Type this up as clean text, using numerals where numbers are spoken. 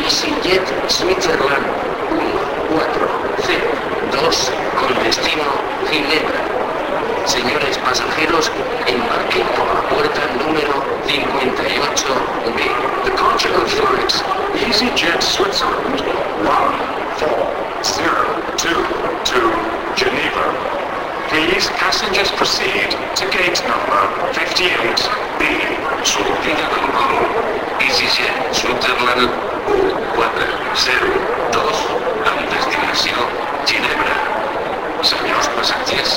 EasyJet Switzerland 140 con destino Ginebra. Señores pasajeros, embarquen por la puerta número 58B. Departure of flight EasyJet Switzerland 14022 to Geneva. Please, passengers proceed to gate number 58B. Surtida con Go. EasyJet Switzerland 140 con destinación Ginebra. Señores pasajeros,